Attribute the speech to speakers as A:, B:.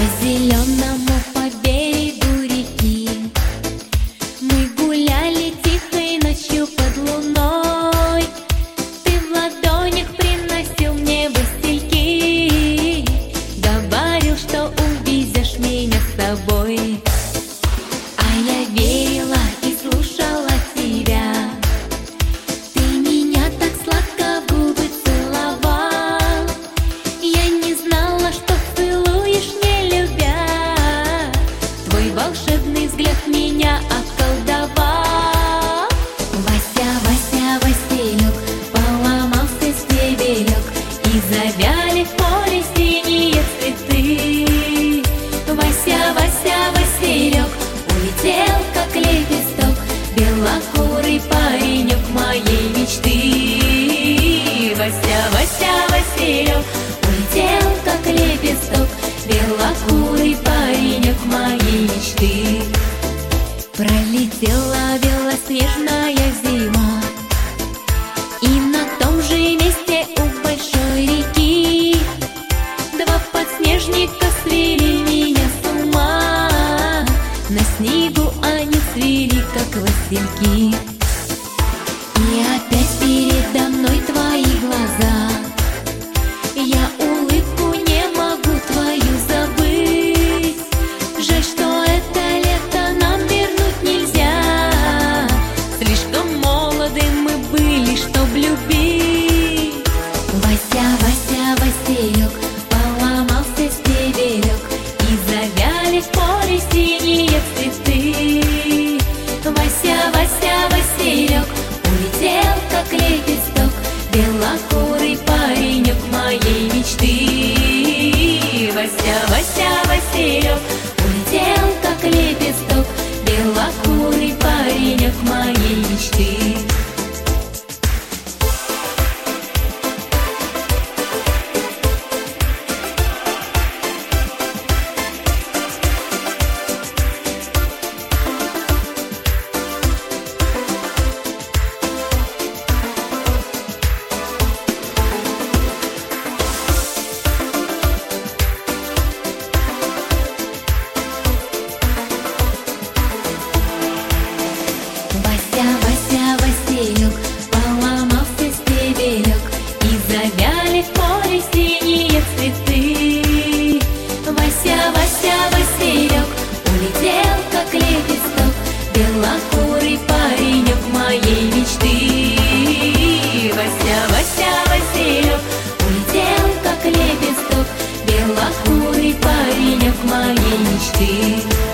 A: зеленому по берегу реки мы гуляли тихой ночью под луной. Ты в ладонях приносил мне васильки, говорил, что увезешь меня с собой. А я верила и слушала тебя. Ты меня так сладко в губы целовал. Я не знала, что целуешь, не любя. Твой волшебный взгляд меня околдовал. Вася, Вася, Василек, поломался стебелек, и завяли в поле синие цветы. Вася, Вася, Василек, улетел, как лепесток, белокурый паренек моей мечты. Вася, Вася, Василек, улетел, как лепесток, белокурый паренек моей мечты. Пролетела белоснежная зима, и на том же месте у большой реки два подснежника свели меня с ума. На снегу они цвели, как васильки. И опять передо мной твои глаза. Я улыбку не могу твою забыть. Жаль, что это лето нам вернуть нельзя. Слишком молоды мы были, чтоб любить. Вася, Вася, Василек, поломался стебелек, и завяли в поле синие цветы. Вася, Вася, Василек, улетел, как лепесток, белокурый паренек моей мечты. Вася, Вася, Василек, улетел, как лепесток, белокурый паренек моей мечты. Вася, Вася, Василек, поломался стебелек, и завяли в поле синие цветы. Вася, Вася, Василек, улетел, как лепесток, белокурый паренек моей мечты. Вася, Вася, Василек, улетел, как лепесток, белокурый паренек моей мечты.